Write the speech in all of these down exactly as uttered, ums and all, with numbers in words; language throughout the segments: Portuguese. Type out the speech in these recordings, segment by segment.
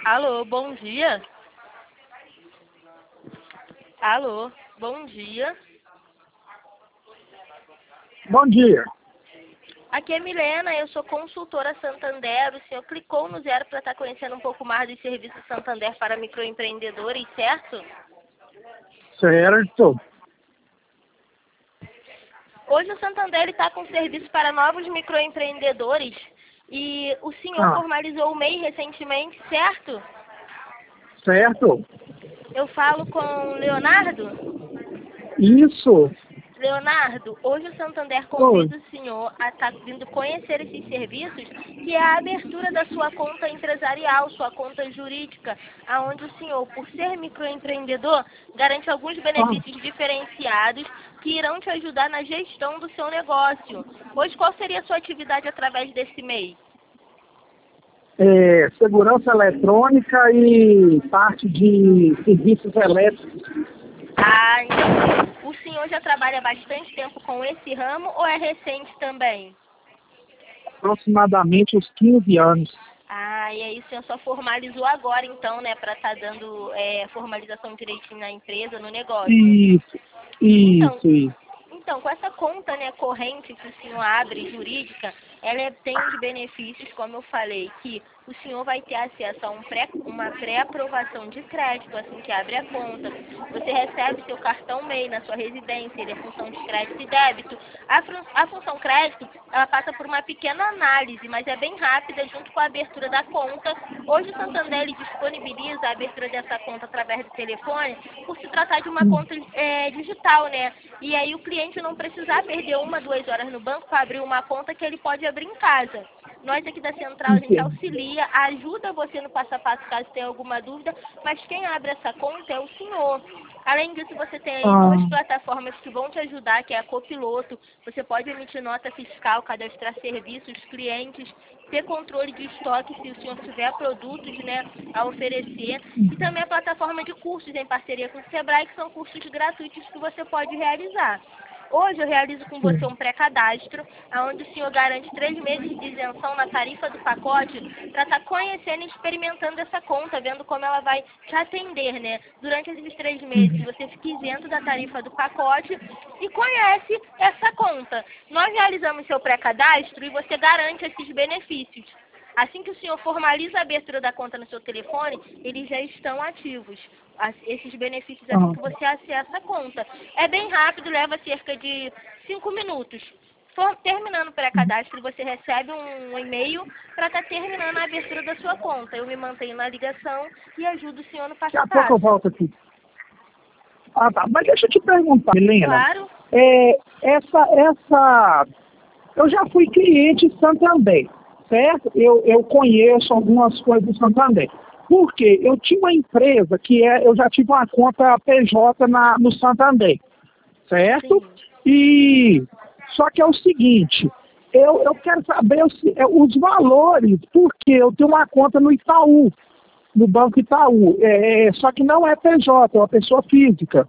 Alô, bom dia. Alô, bom dia. Bom dia. Aqui é Milena, eu sou consultora Santander. O senhor clicou no zero para estar conhecendo um pouco mais dos serviços Santander para microempreendedores, certo? Certo. Hoje o Santander está com serviço para novos microempreendedores e o senhor Ah, formalizou o M E I recentemente, certo? certo. Eu falo com o Leonardo. Isso. Leonardo, hoje o Santander Oi. convida o senhor a estar vindo conhecer esses serviços, que é a abertura da sua conta empresarial, sua conta jurídica, aonde o senhor, por ser microempreendedor, garante alguns Ah, benefícios diferenciados que irão te ajudar na gestão do seu negócio. Hoje, qual seria a sua atividade através desse M E I? é, segurança eletrônica e parte de serviços elétricos. Ah, então, o senhor já trabalha bastante tempo com esse ramo ou é recente também? Aproximadamente uns quinze anos. Ah, e aí o senhor só formalizou agora, então, né, para estar dando é, formalização direitinho na empresa, no negócio. Isso. Então, Isso, isso. então, com essa conta, né, corrente que o senhor abre, jurídica, ela é- tem os benefícios, como eu falei, que o senhor vai ter acesso a um pré, uma pré-aprovação de crédito assim que abre a conta. Você recebe seu cartão M E I na sua residência, ele é função de crédito e débito. A, fun- a função crédito, ela passa por uma pequena análise, mas é bem rápida junto com a abertura da conta. Hoje o Santander ele disponibiliza a abertura dessa conta através do telefone, por se tratar de uma conta é, digital, né? E aí o cliente não precisar perder uma, duas horas no banco para abrir uma conta que ele pode abrir em casa. Nós aqui da Central, a gente Entendo. auxilia, ajuda você no passo a passo caso tenha alguma dúvida, mas quem abre essa conta é o senhor. Além disso, você tem aí duas Ah, plataformas que vão te ajudar, que é a Copiloto. Você pode emitir nota fiscal, cadastrar serviços, clientes, ter controle de estoque se o senhor tiver produtos, né, a oferecer. E também a plataforma de cursos em parceria com o Sebrae, que são cursos gratuitos que você pode realizar. Hoje eu realizo com você sim. um pré-cadastro, onde o senhor garante três meses de isenção na tarifa do pacote para estar conhecendo e experimentando essa conta, vendo como ela vai te atender, né? Durante esses três meses você fica isento da tarifa do pacote e conhece essa conta. Nós realizamos seu pré-cadastro e você garante esses benefícios. Assim que o senhor formaliza a abertura da conta no seu telefone, eles já estão ativos. As- Esses benefícios assim Ah, que você acessa a conta. É bem rápido, leva cerca de cinco minutos. For- terminando o pré-cadastro, você recebe um e-mail para estar terminando a abertura da sua conta. Eu me mantenho na ligação e ajudo o senhor no daqui passo a a pouco eu passo. volto aqui. Ah, tá. Mas deixa eu te perguntar, Helena. Claro? É, essa, essa Eu já fui cliente Santander, certo? Eu, eu conheço algumas coisas do Santander. Por quê? Eu tinha uma empresa que é, eu já tive uma conta P J na, no Santander, certo? Sim. E só que é o seguinte, eu, eu quero saber os, é, os valores, porque eu tenho uma conta no Itaú, no Banco Itaú, é, é, só que não é P J, é uma pessoa física,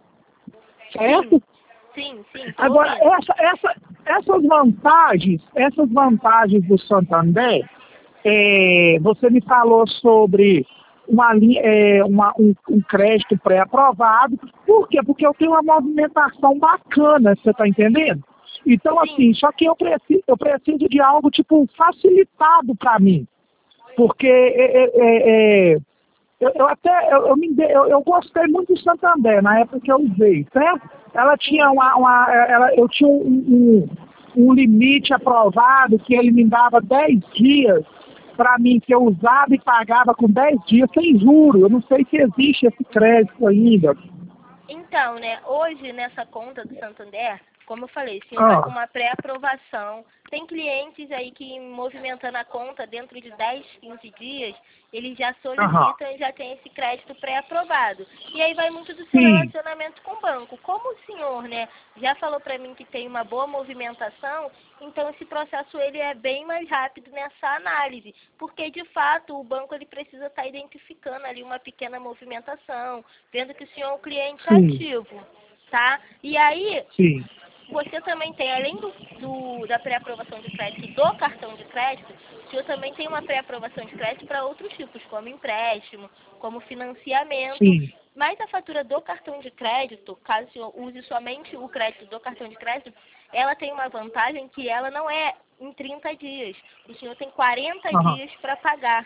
Sim. certo? Sim, sim, tô Agora, ouvindo. essa, essa, essas vantagens, essas vantagens do Santander, é, você me falou sobre uma, linha- é, uma- um, um crédito pré-aprovado. Por quê? Porque eu tenho uma movimentação bacana, você está entendendo? Então, assim, Sim, só que eu preciso, eu preciso de algo, tipo, facilitado para mim. Porque é, é, é, é, eu, eu até eu, eu, me, de- eu, eu gostei muito do Santander na época que eu usei, certo? Ela tinha sim. uma, uma ela, eu tinha um, um, um limite aprovado que ele me dava dez dias para mim que eu usava e pagava com dez dias sem juro. Eu não sei se existe esse crédito ainda. Então, né, hoje nessa conta do Santander, como eu falei, o senhor vai com Ah, uma pré-aprovação. Tem clientes aí que movimentando a conta dentro de dez, quinze dias, eles já aham. solicitam e já tem esse crédito pré-aprovado. E aí vai muito do seu Sim, relacionamento com o banco. Como o senhor, né, já falou para mim que tem uma boa movimentação, então esse processo ele é bem mais rápido nessa análise, porque de fato o banco ele precisa estar identificando ali uma pequena movimentação, vendo que o senhor é um cliente sim, ativo, tá? E aí sim. você também tem, além do, do da pré-aprovação de crédito do cartão de crédito, o senhor também tem uma pré-aprovação de crédito para outros tipos, como empréstimo, como financiamento. Sim. Mas a fatura do cartão de crédito, caso o senhor use somente o crédito do cartão de crédito, ela tem uma vantagem que ela não é em trinta dias. O senhor tem quarenta Aham. dias para pagar.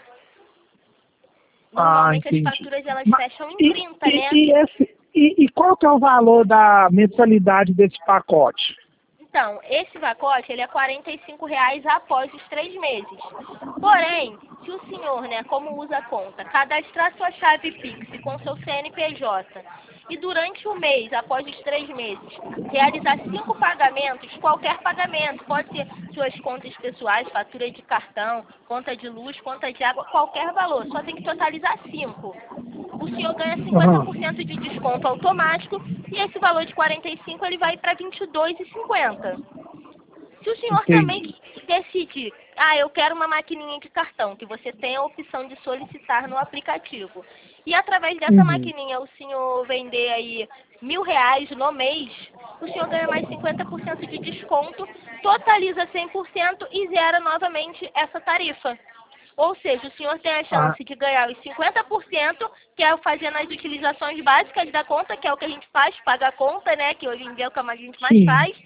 Ah, Normalmente as entendi. faturas elas Mas, fecham em e, trinta, e, né? e, esse, e, e qual que é o valor da mensalidade desse pacote? Então, esse pacote ele é quarenta e cinco reais após os três meses. Porém, se o senhor, né, como usa a conta, cadastrar sua chave Pix com seu C N P J e durante o mês, após os três meses, realizar cinco pagamentos, qualquer pagamento, pode ser suas contas pessoais, fatura de cartão, conta de luz, conta de água, qualquer valor, só tem que totalizar cinco. O senhor ganha cinquenta por cento de desconto automático e esse valor de quarenta e cinco ele vai para vinte e dois reais e cinquenta centavos. Se o senhor também Entendi. decidir, ah, eu quero uma maquininha de cartão, que você tem a opção de solicitar no aplicativo, e através dessa Uhum. maquininha o senhor vender aí mil reais no mês, o senhor ganha mais cinquenta por cento de desconto, totaliza cem por cento e zera novamente essa tarifa. Ou seja, o senhor tem a Ah, chance de ganhar os cinquenta por cento, que é fazendo as utilizações básicas da conta, que é o que a gente faz, paga a conta, né, que hoje em dia é o que a gente mais sim, faz.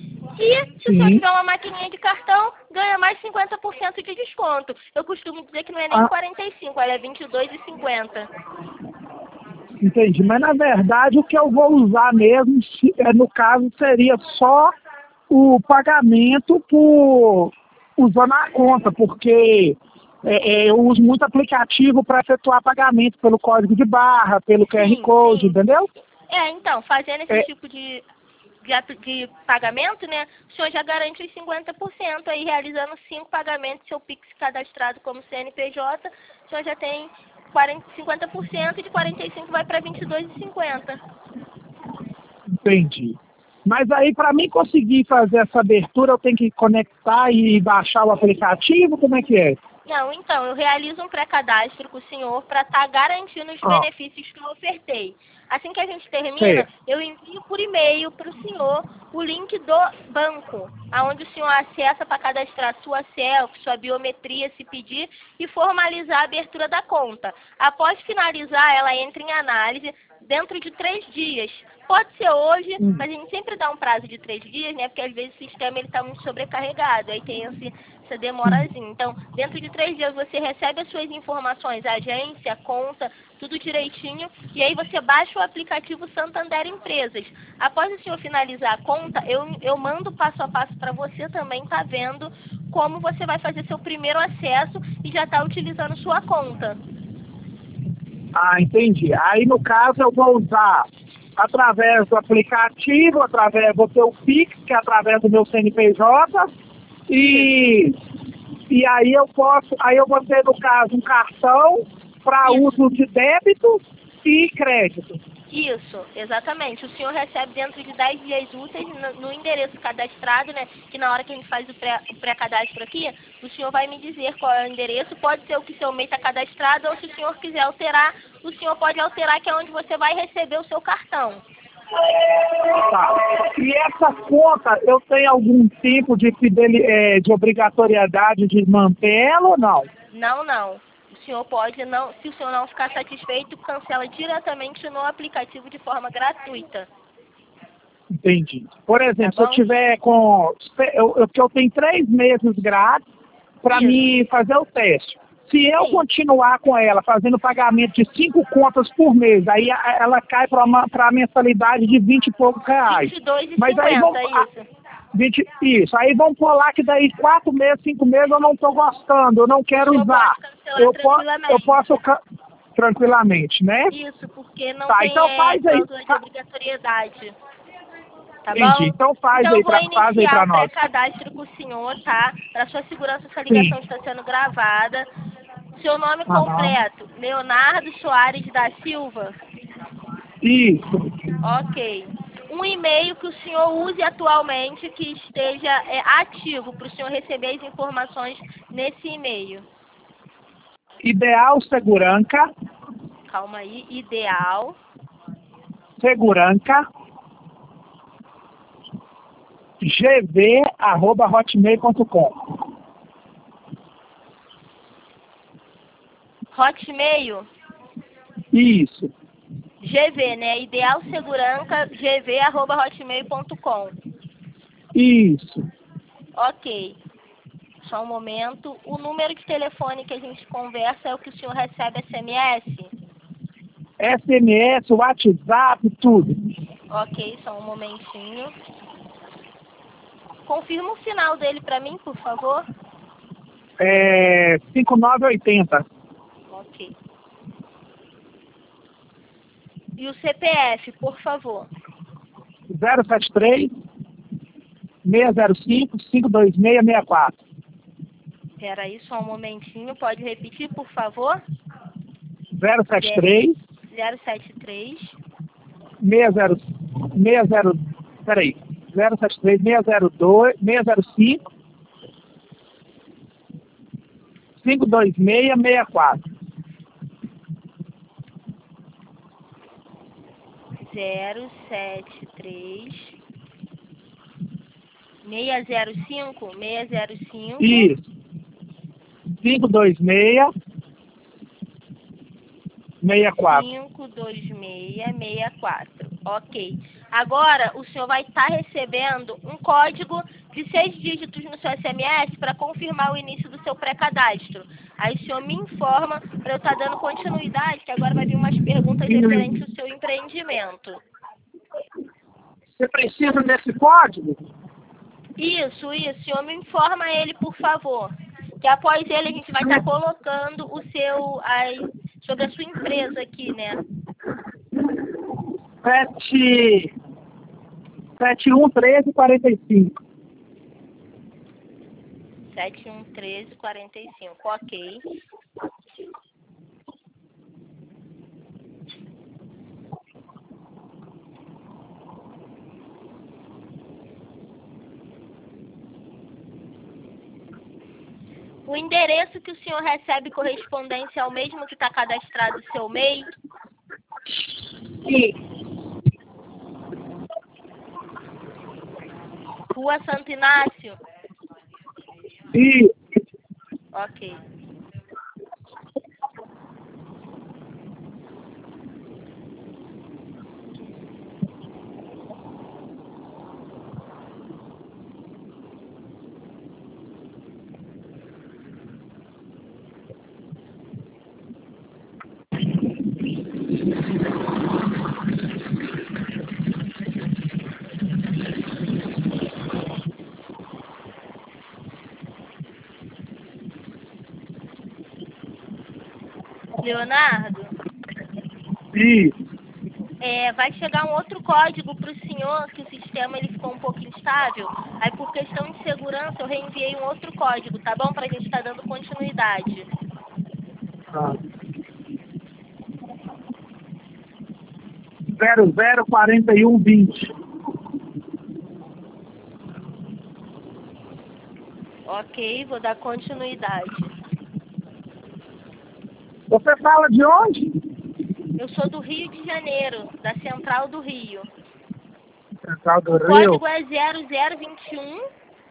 E se o senhor sim. tiver uma maquininha de cartão, ganha mais cinquenta por cento de desconto. Eu costumo dizer que não é nem Ah, quarenta e cinco, ela é vinte e dois reais e cinquenta centavos. entendi. Mas, na verdade, o que eu vou usar mesmo, se- é, no caso, seria só o pagamento por usando a conta, porque é, é, eu uso muito aplicativo para efetuar pagamento pelo código de barra, pelo Q R Sim, Code, sim. entendeu? É, então, fazendo esse É, tipo de, de, ap- de pagamento, né, o senhor já garante os cinquenta por cento aí, realizando cinco pagamentos, seu Pix cadastrado como C N P J, o senhor já tem quarenta, cinquenta por cento, de quarenta e cinco vai para vinte e dois reais e cinquenta centavos. entendi. Mas aí, para mim conseguir fazer essa abertura, eu tenho que conectar e baixar o aplicativo? Como é que é? Não, então, eu realizo um pré-cadastro com o senhor para estar garantindo os Ó, benefícios que eu ofertei. Assim que a gente termina, certo. eu envio por e-mail para o senhor o link do banco, aonde o senhor acessa para cadastrar sua selfie, sua biometria, se pedir, e formalizar a abertura da conta. Após finalizar, ela entra em análise dentro de três dias. Pode ser hoje, Hum. mas a gente sempre dá um prazo de três dias, né? Porque às vezes o sistema ele está muito sobrecarregado, aí tem esse, essa demorazinha. Então, dentro de três dias você recebe as suas informações, agência, conta, tudo direitinho, e aí você baixa o aplicativo Santander Empresas. Após o senhor finalizar a conta, eu, eu mando passo a passo para você também estar vendo como você vai fazer seu primeiro acesso e já está utilizando sua conta. Ah, entendi. Aí, no caso, eu vou usar através do aplicativo, através, vou ter o Pix, que é através do meu C N P J, e, e aí eu posso, aí eu vou ter, no caso, um cartão para Isso. uso de débito e crédito. Isso, exatamente. O senhor recebe dentro de dez dias úteis no, no endereço cadastrado, né? Que na hora que a gente faz o pré- o pré-cadastro aqui, o senhor vai me dizer qual é o endereço. Pode ser o que seu e-mail está cadastrado, ou se o senhor quiser alterar, o senhor pode alterar, que é onde você vai receber o seu cartão. Tá. E essa conta, eu tenho algum tipo de, fideli- eh, de obrigatoriedade de mantê-la ou não? Não, não. O senhor pode não, se o senhor não ficar satisfeito, cancela diretamente no aplicativo de forma gratuita. Entendi. Por exemplo, Tá se eu bom? tiver com. Eu, eu, que eu tenho três meses grátis para Isso. me fazer o teste. Se eu Sim. continuar com ela fazendo pagamento de cinco contas por mês, aí a- ela cai para a mensalidade de vinte e poucos reais. vinte e dois reais e Mas aí vão. cinquenta, ah, isso. vinte, isso. Aí vão pular que daí quatro meses, cinco meses eu não estou gostando, eu não O quero senhor usar. pode cancelar Eu, po, eu tranquilamente. posso ca- tranquilamente, né? Isso, porque não Tá, tem então é, faz aí. cláusula de fa- obrigatoriedade. Tá Entendi. bom? Então faz Então eu aí vou para faz aí iniciar para o nós. pré-cadastro com o senhor, tá? Para sua segurança, essa ligação Sim. está sendo gravada. Seu nome Aham. completo, Leonardo Soares da Silva. Isso. Ok. Um e-mail que o senhor use atualmente que esteja é, ativo para o senhor receber as informações nesse e-mail. Ideal Seguranca, Calma aí. Ideal. Seguranca, g v arroba hotmail ponto com. Hotmail? Isso. G V, né? Ideal Segurança, gv arroba hotmail ponto com. Isso. Ok. Só um momento. O número de telefone que a gente conversa é o que o senhor recebe S M S? S M S, WhatsApp, tudo. Ok, só um momentinho. Confirma o final dele para mim, por favor. É cinco nove oito zero. Ok. E o C P F, por favor. zero sete três, seis zero cinco, cinco dois seis seis quatro. Espera aí, só um momentinho. Pode repetir, por favor? zero sete três, zero sete três, seis zero, seis zero, peraí, zero sete três, seis zero dois, seis zero cinco, cinco dois seis seis quatro. zero sete três, seis zero cinco, seis zero cinco. Isso. cinco dois seis, seis quatro. cinco dois seis seis quatro. Ok. Agora o senhor vai estar recebendo um código de seis dígitos no seu S M S para confirmar o início do seu pré-cadastro. Aí o senhor me informa para eu estar dando continuidade, que agora vai vir umas perguntas referentes ao seu empreendimento. Você precisa desse código? Isso, isso. O senhor me informa ele, por favor. Que após ele a gente vai estar colocando o seu, aí, sobre a sua empresa aqui, né? sete, sete um treze quarenta e cinco. sete um treze quarenta e cinco, ok. O endereço que o senhor recebe correspondência é o mesmo que está cadastrado no seu M E I? Sim. Rua Santo Inácio? Isso. Ok. Leonardo? Isso. É, vai chegar um outro código para o senhor, que o sistema ele ficou um pouco instável. Aí, por questão de segurança, eu reenviei um outro código, tá bom? Para a gente estar dando continuidade. Ah. zero zero quarenta e um vinte. Ok, vou dar continuidade. Você fala de onde? Eu sou do Rio de Janeiro, da Central do Rio. Central do O Rio. código é zero zero vinte e um.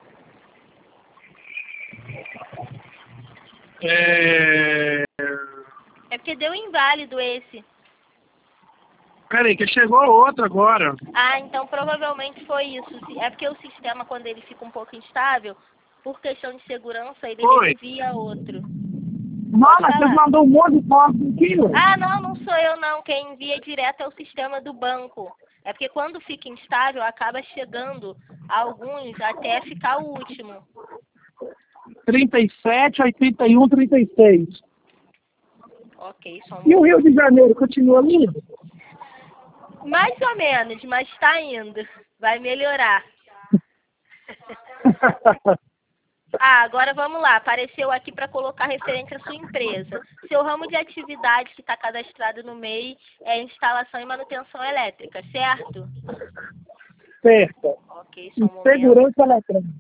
É... É porque deu inválido esse. Peraí, que chegou outro agora. Ah, então provavelmente foi isso. É porque o sistema, quando ele fica um pouco instável, por questão de segurança, ele Foi. envia outro. Mano, você mandou um monte de foto aqui. Ah, não, não sou eu não. Quem envia direto é o sistema do banco. É porque quando fica instável, acaba chegando alguns até ficar o último. trinta e sete, oitenta e um, trinta e seis. Ok, só um E o momento. Rio de Janeiro continua lindo? Mais ou menos, mas tá indo. Vai melhorar. Ah, agora vamos lá. Apareceu aqui para colocar referente à sua empresa. Seu ramo de atividade que está cadastrado no M E I é instalação e manutenção elétrica, certo? Certo. Ok, só um momento. Segurança eletrônica.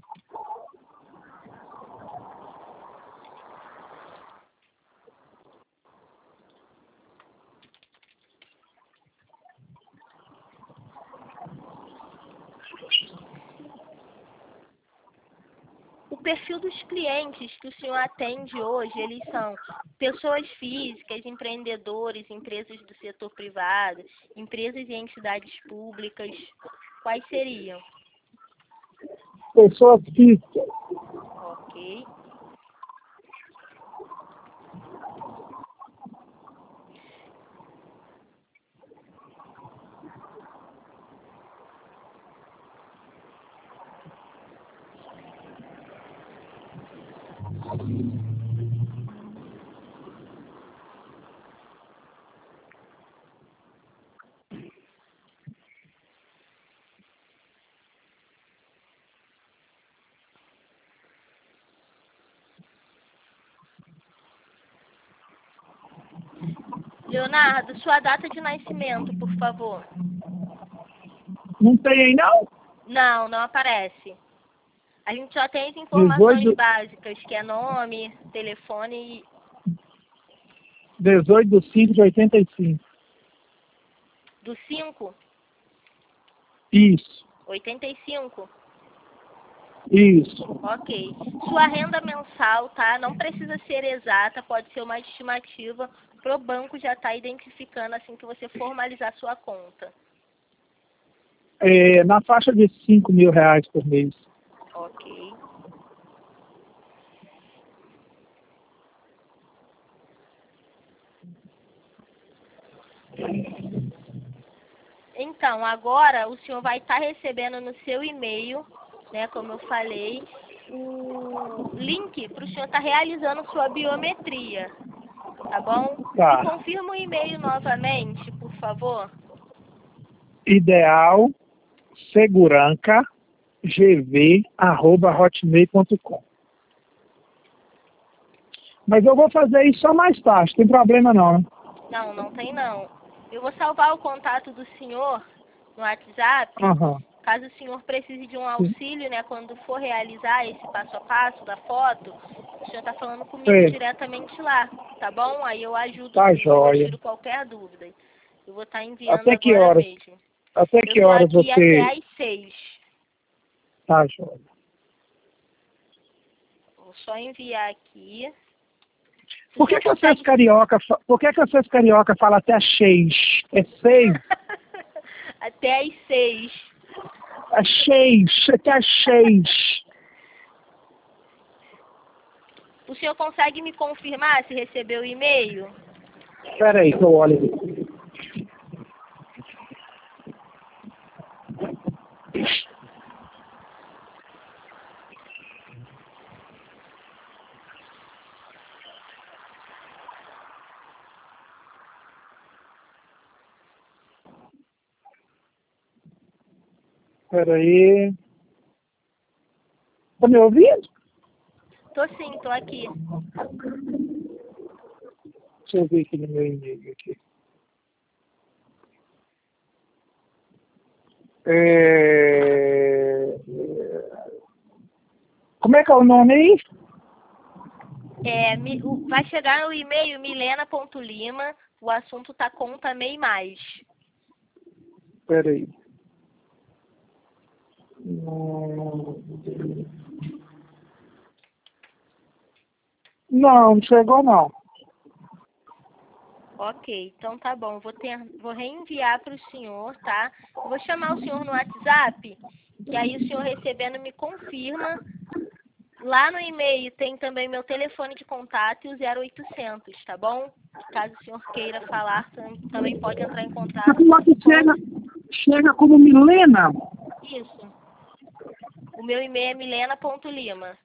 perfil dos clientes que o senhor atende hoje, eles são pessoas físicas, empreendedores, empresas do setor privado, empresas e entidades públicas. Quais seriam? Pessoas físicas. Ok. Leonardo, sua data de nascimento, por favor. Não tem aí, não? Não, não aparece. A gente só tem as informações dezoito básicas, que é nome, telefone e... dezoito de cinco de oitenta e cinco. Do cinco? Isso, oitenta e cinco? isso. Ok. Sua renda mensal, tá? Não precisa ser exata, pode ser uma estimativa pro banco já tá identificando assim que você formalizar sua conta. É, na faixa de cinco mil reais por mês. Ok. Então, agora o senhor vai estar recebendo no seu e-mail, né, como eu falei, o link para o senhor estar realizando sua biometria, tá bom? Tá. Me confirma o e-mail novamente, por favor. Ideal seguranca gv arroba hotmail ponto com. Mas eu vou fazer isso só mais tarde, não tem problema não, né? Não, não tem não. Eu vou salvar o contato do senhor no WhatsApp, Aham. caso o senhor precise de um auxílio, né, quando for realizar esse passo a passo da foto, o senhor está falando comigo Sim. diretamente lá, tá bom? Aí eu ajudo Tá o senhor, eu joia. tiro qualquer dúvida. Eu vou estar enviando Até que agora horas? mesmo. Até Eu que tô horas aqui até você... às seis. Tá joia. Vou só enviar aqui. Se o Por que, senhor que vocês consegue... carioca, fa- por que, que vocês carioca falam até seis? É seis? Até às seis. É seis, até às seis. O senhor consegue me confirmar se recebeu o e-mail? Espera aí, que eu olho aqui. Espera aí. Tá me ouvindo? Tô sim, tô aqui. Deixa eu ver aqui no meu e-mail aqui. É... Como é que é o nome aí? É, mi- o- vai chegar no e-mail milena ponto lima, o assunto tá conta MEI mais. Espera aí. Hum. Não, não chegou não. Ok, então tá bom. Vou, ter, vou reenviar para o senhor, tá? Eu vou chamar o senhor no WhatsApp, que aí o senhor recebendo me confirma. Lá no e-mail tem também meu telefone de contato e o zero oitocentos, tá bom? Caso o senhor queira falar, tam- também pode entrar em contato. Mas como é que com- chega, chega como Milena? Isso. O meu e-mail é milena ponto lima.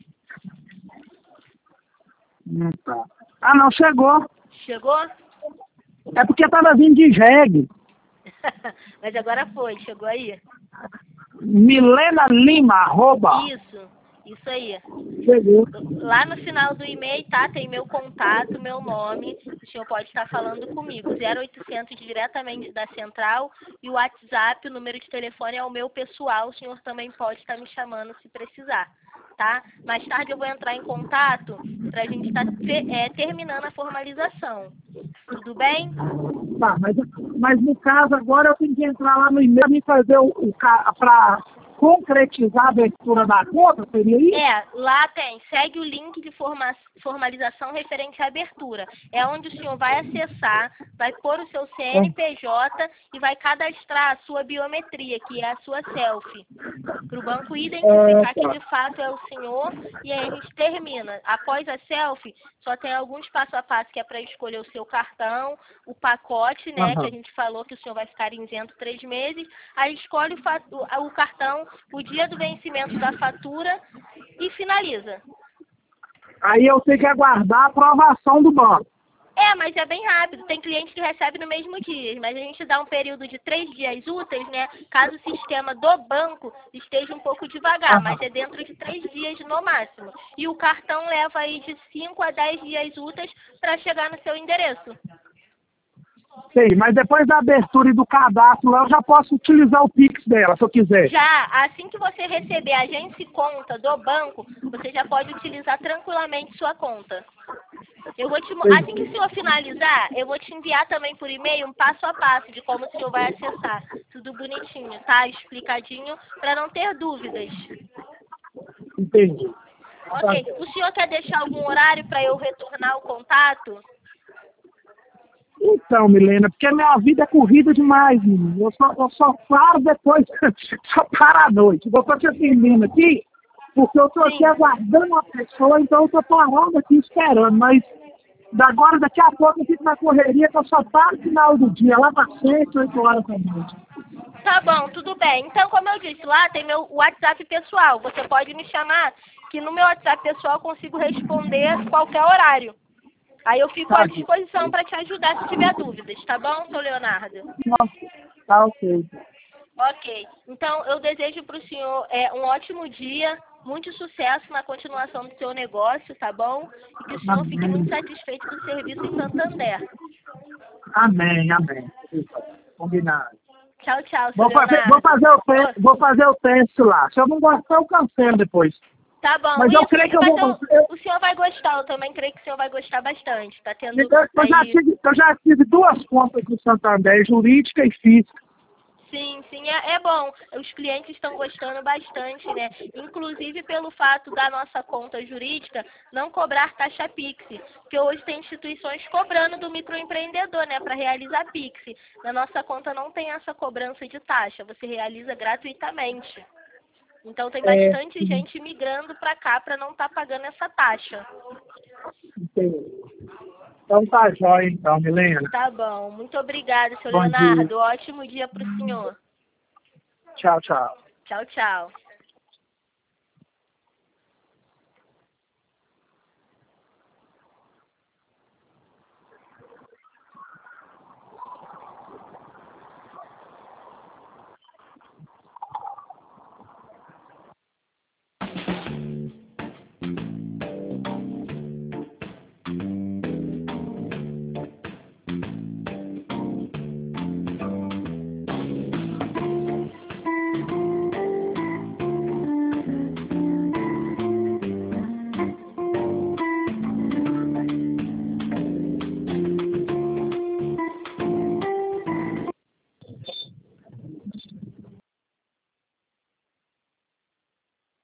Hum, tá. Ah, não, chegou. Chegou? É porque tava vindo de jegue. Mas agora foi, chegou aí? Milena Lima, arroba. Isso, isso aí. Chegou. Lá no final do e-mail, tá? Tem meu contato, meu nome. O senhor pode estar falando comigo. zero oitocentos diretamente da central e o WhatsApp, o número de telefone é o meu pessoal. O senhor também pode estar me chamando se precisar, tá? Mais tarde eu vou entrar em contato para a gente estar te- é, terminando a formalização. Tudo bem? Tá, mas, mas no caso agora eu tenho que entrar lá no e-mail e fazer o, o ca- pra concretizar a abertura da conta, seria isso? É, lá tem, segue o link de forma, formalização referente à abertura. É onde o senhor vai acessar, vai pôr o seu C N P J e vai cadastrar a sua biometria, que é a sua selfie, para o banco identificar que de fato é o senhor, e aí a gente termina. Após a selfie, só tem alguns passo a passo que é para escolher o seu cartão, o pacote, né, Uhum. que a gente falou que o senhor vai ficar isento três meses, aí escolhe o, fa- o o cartão, o dia do vencimento da fatura e finaliza. Aí eu tenho que aguardar a aprovação do banco. É, mas é bem rápido. Tem cliente que recebe no mesmo dia, mas a gente dá um período de três dias úteis, né? Caso o sistema do banco esteja um pouco devagar, Aham. mas é dentro de três dias no máximo. E o cartão leva aí de cinco a dez dias úteis para chegar no seu endereço. Sei, mas depois da abertura e do cadastro lá, eu já posso utilizar o Pix dela, se eu quiser. Já, assim que você receber a agência e conta do banco, você já pode utilizar tranquilamente sua conta. Eu vou te, mo- assim que o senhor finalizar, eu vou te enviar também por e-mail um passo a passo de como o senhor vai acessar. Tudo bonitinho, tá? Explicadinho, para não ter dúvidas. Entendi. Ok. O senhor quer deixar algum horário para eu retornar o contato? Então, Milena, porque a minha vida é corrida demais, menino. Eu só, eu só paro depois, só paro à noite. Vou estar te atendendo aqui, porque eu estou aqui Sim. aguardando uma pessoa, então eu estou parando aqui esperando, mas da agora, daqui a pouco eu fico na correria, que eu só paro no final do dia, lá para sete, oito horas da noite. Tá bom, tudo bem. Então, como eu disse, lá tem meu WhatsApp pessoal. Você pode me chamar, que no meu WhatsApp pessoal eu consigo responder qualquer horário. Aí eu fico à disposição para te ajudar se tiver dúvidas, tá bom, seu Leonardo? Nossa, tá ok. Ok. Então, eu desejo para o senhor é, um ótimo dia, muito sucesso na continuação do seu negócio, tá bom? E que o senhor fique Amém. muito satisfeito do serviço em Santander. Amém, amém. Combinado. Tchau, tchau, seu Vou fazer, Leonardo. vou, fazer o te, vou fazer o teste lá. Se eu não gostar, eu cancelo depois. Tá bom, Mas eu isso, creio que eu mas vou. eu- Eu, o senhor vai gostar, eu também creio que o senhor vai gostar bastante. Tá tendo eu, eu já aí... tive, eu já tive duas contas do Santander, jurídica e física. Sim, sim, é, é bom. Os clientes estão gostando bastante, né? Inclusive pelo fato da nossa conta jurídica não cobrar taxa Pix. Porque hoje tem instituições cobrando do microempreendedor, né? Para realizar Pix. Na nossa conta não tem essa cobrança de taxa. Você realiza gratuitamente. Então tem É, bastante gente migrando para cá para não estar pagando essa taxa. Entendi. Então tá jóia, então, Milena. Tá bom. Muito obrigada, seu Bom Leonardo. dia. Ótimo dia para o senhor. Tchau, tchau. Tchau, tchau.